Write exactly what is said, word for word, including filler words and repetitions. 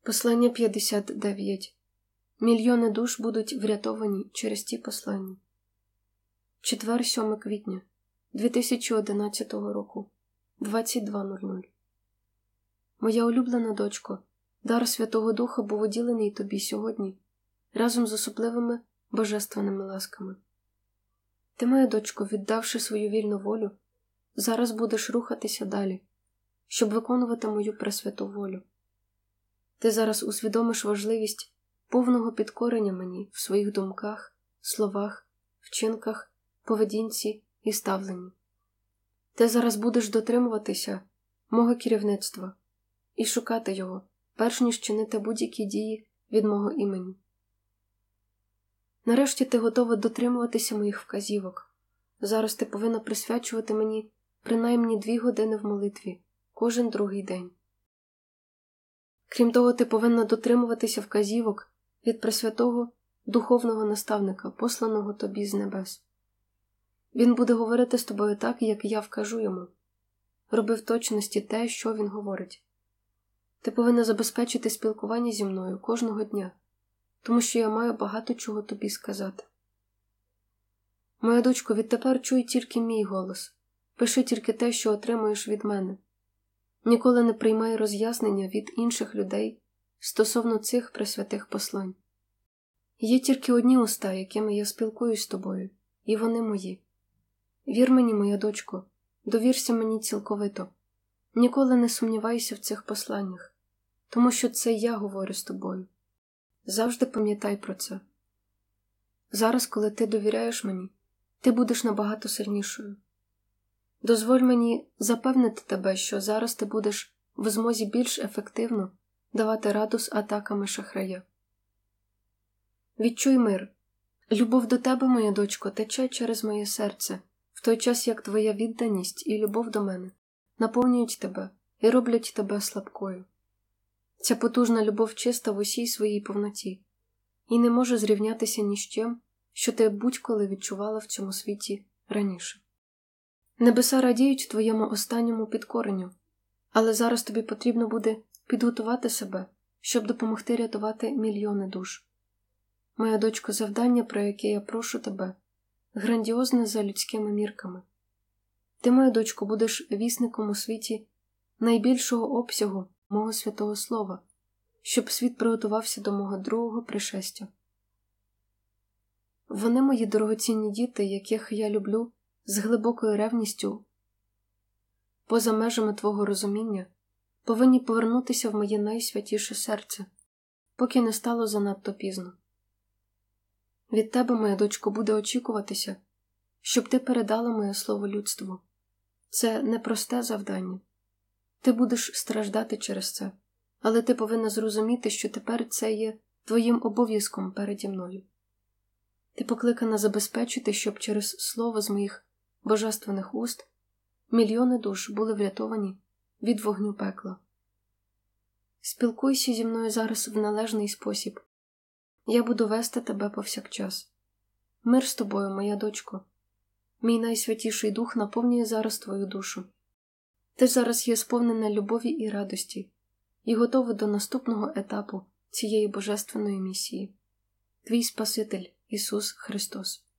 Послання п'ятдесят дев'ять. Мільйони душ будуть врятовані через ті послання. Четвер, сьоме квітня дві тисячі одинадцятого року, двадцять два нуль нуль. Моя улюблена дочко, дар Святого Духа був уділений тобі сьогодні, разом з особливими божественними ласками. Ти, моя дочко, віддавши свою вільну волю, зараз будеш рухатися далі, щоб виконувати мою пресвяту волю. Ти зараз усвідомиш важливість повного підкорення мені в своїх думках, словах, вчинках, поведінці і ставленні. Ти зараз будеш дотримуватися мого керівництва і шукати його, перш ніж чинити будь-які дії від мого імені. Нарешті ти готова дотримуватися моїх вказівок. Зараз ти повинна присвячувати мені принаймні дві години в молитві кожен другий день. Крім того, ти повинна дотримуватися вказівок від Пресвятого Духовного Наставника, посланого тобі з небес. Він буде говорити з тобою так, як я вкажу йому. Роби в точності те, що він говорить. Ти повинна забезпечити спілкування зі мною кожного дня, тому що я маю багато чого тобі сказати. Моя дочко, відтепер чуй тільки мій голос. Пиши тільки те, що отримуєш від мене. Ніколи не приймай роз'яснення від інших людей стосовно цих пресвятих послань. Є тільки одні уста, якими я спілкуюсь з тобою, і вони мої. Вір мені, моя дочко, довірся мені цілковито. Ніколи не сумнівайся в цих посланнях, тому що це я говорю з тобою. Завжди пам'ятай про це. Зараз, коли ти довіряєш мені, ти будеш набагато сильнішою. Дозволь мені запевнити тебе, що зараз ти будеш в змозі більш ефективно давати раду з атаками шахрая. Відчуй мир. Любов до тебе, моя дочко, тече через моє серце, в той час як твоя відданість і любов до мене наповнюють тебе і роблять тебе слабкою. Ця потужна любов чиста в усій своїй повноті і не може зрівнятися ні з чим, що ти будь-коли відчувала в цьому світі раніше. Небеса радіють твоєму останньому підкоренню, але зараз тобі потрібно буде підготувати себе, щоб допомогти рятувати мільйони душ. Моя дочко, завдання, про яке я прошу тебе, грандіозне за людськими мірками. Ти, моя дочко, будеш вісником у світі найбільшого обсягу мого святого слова, щоб світ приготувався до мого другого пришестя. Вони мої дорогоцінні діти, яких я люблю з глибокою ревністю, поза межами твого розуміння, повинні повернутися в моє найсвятіше серце, поки не стало занадто пізно. Від тебе, моя дочко, буде очікуватися, щоб ти передала моє слово людству. Це непросте завдання. Ти будеш страждати через це, але ти повинна зрозуміти, що тепер це є твоїм обов'язком переді мною. Ти покликана забезпечити, щоб через слово з моїх божественних уст мільйони душ були врятовані від вогню пекла. Спілкуйся зі мною зараз в належний спосіб. Я буду вести тебе повсякчас. Мир з тобою, моя дочко. Мій найсвятіший дух наповнює зараз твою душу. Ти зараз є сповнена любові і радості і готова до наступного етапу цієї божественної місії. Твій Спаситель Ісус Христос.